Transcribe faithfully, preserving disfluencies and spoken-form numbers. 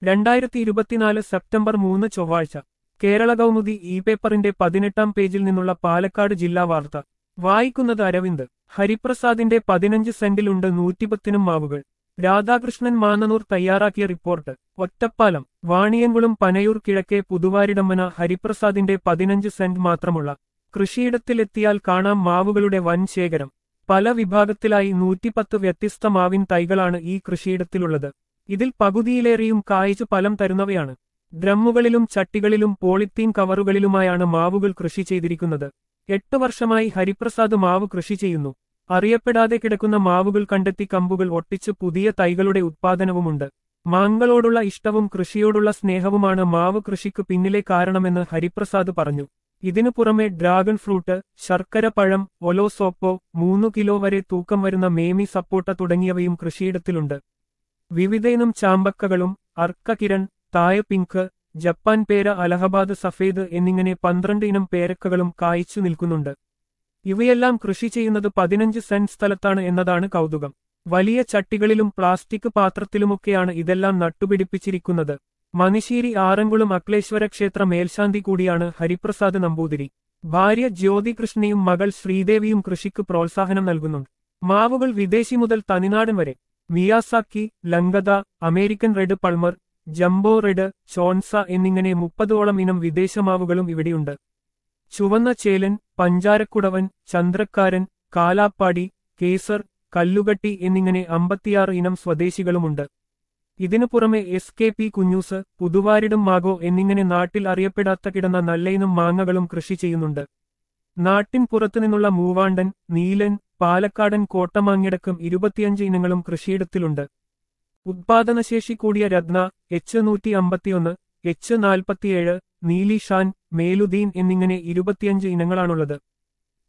രണ്ടായിരത്തി ഇരുപത്തിനാല് സെപ്റ്റംബർ മൂന്ന് ചൊവ്വാഴ്ച കേരള കൗമുദി ഇ പേപ്പറിന്റെ പതിനെട്ടാം പേജിൽ നിന്നുള്ള പാലക്കാട് ജില്ലാ വാർത്ത വായിക്കുന്നത് അരവിന്ദ്. ഹരിപ്രസാദിന്റെ പതിനഞ്ച് സെന്റിലുണ്ട് നൂറ്റിപ്പത്തിനും മാവുകൾ. രാധാകൃഷ്ണൻ മാന്നനൂർ തയ്യാറാക്കിയ റിപ്പോർട്ട്. ഒറ്റപ്പാലം. വാണിയൻകുളം പനയൂർ കിഴക്കേ പുതുവാരിടമ്മന ഹരിപ്രസാദിന്റെ പതിനഞ്ച് സെന്റ് മാത്രമുള്ള കൃഷിയിടത്തിലെത്തിയാൽ കാണാം മാവുകളുടെ വൻ ശേഖരം. പല വിഭാഗത്തിലായി നൂറ്റിപ്പത്ത് വ്യത്യസ്ത മാവിൻ തൈകളാണ് ഈ കൃഷിയിടത്തിലുള്ളത്. ഇതിൽ പകുതിയിലേറെയും കായ്ച്ചു ഫലം തരുന്നവയാണ്. ഡ്രമ്മുകളിലും ചട്ടികളിലും പോളിത്തീൻ കവറുകളിലുമായാണ് മാവുകൾ കൃഷി ചെയ്തിരിക്കുന്നത്. എട്ടു വർഷമായി ഹരിപ്രസാദ് മാവ് കൃഷി ചെയ്യുന്നു. അറിയപ്പെടാതെ കിടക്കുന്ന മാവുകൾ കണ്ടെത്തി കമ്പുകൾ ഒട്ടിച്ച് പുതിയ തൈകളുടെ ഉത്പാദനവുമുണ്ട്. മാങ്ങളോടുള്ള ഇഷ്ടവും കൃഷിയോടുള്ള സ്നേഹവുമാണ് മാവ് കൃഷിക്ക് പിന്നിലെ കാരണമെന്ന് ഹരിപ്രസാദ് പറഞ്ഞു. ഇതിനു പുറമെ ഡ്രാഗൺ ഫ്രൂട്ട്, ശർക്കര പഴം, ഒലോസോപ്പോ, മൂന്നു കിലോ വരെ തൂക്കം വരുന്ന മേമി സപ്പോട്ട തുടങ്ങിയവയും കൃഷിയിടത്തിലുണ്ട്. വിവിധയിനം ചാമ്പക്കകളും അർക്ക കിരൺ, തായ പിങ്ക്, ജപ്പാൻ പേര, അലഹബാദ് സഫേദ് എന്നിങ്ങനെ പന്ത്രണ്ട് ഇനം പേരക്കകളും കായ്ച്ചു നിൽക്കുന്നുണ്ട്. ഇവയെല്ലാം കൃഷി ചെയ്യുന്നത് പതിനഞ്ച് സെന്റ് സ്ഥലത്താണ് എന്നതാണ് കൗതുകം. വലിയ ചട്ടികളിലും പ്ലാസ്റ്റിക് പാത്രത്തിലുമൊക്കെയാണ് ഇതെല്ലാം നട്ടുപിടിപ്പിച്ചിരിക്കുന്നത്. മണിശ്ശേരി ആറൻകുളം അക്ലേശ്വര ക്ഷേത്ര മേൽശാന്തി കൂടിയാണ് ഹരിപ്രസാദ് നമ്പൂതിരി. ഭാര്യ ജ്യോതികൃഷ്ണയും മകൾ ശ്രീദേവിയും കൃഷിക്ക് പ്രോത്സാഹനം നൽകുന്നുണ്ട്. മാവുകൾ വിദേശി മുതൽ തനിനാടൻ വരെ. മിയാസാക്കി, ലങ്കത, American red Palmer, jumbo red, Chaunsa എന്നിങ്ങനെ മുപ്പതോളം ഇനം വിദേശമാവുകളും ഇവിടെയുണ്ട്. ചുവന്ന ചേലൻ, പഞ്ചാരക്കുടവൻ, ചന്ദ്രക്കാരൻ, കാലാപ്പാടി, കേസർ, കല്ലുകട്ടി എന്നിങ്ങനെ അമ്പത്തിയാറ് ഇനം സ്വദേശികളുമുണ്ട്. ഇതിനു പുറമെ എസ് കെ പി കുഞ്ഞൂസ്, പുതുവാരിടും മാഗോ എന്നിങ്ങനെ നാട്ടിൽ അറിയപ്പെടാത്ത കിടന്ന നല്ലയിനം മാങ്ങകളും കൃഷി ചെയ്യുന്നുണ്ട്. നാട്ടിൻ പുറത്തുനിന്നുള്ള മൂവാണ്ടൻ, നീലൻ, പാലക്കാടൻ കോട്ടമാങ്ങിടക്കം ഇരുപത്തിയഞ്ച് ഇനങ്ങളും കൃഷിയിടത്തിലുണ്ട്. ഉത്പാദനശേഷി കൂടിയ രത്ന, എച്ച് നൂറ്റി അമ്പത്തിയൊന്ന്, എച്ച് നാൽപ്പത്തിയേഴ്, നീലിഷാൻ, മേലുദ്ദീൻ എന്നിങ്ങനെ ഇരുപത്തിയഞ്ച് ഇനങ്ങളാണുള്ളത്.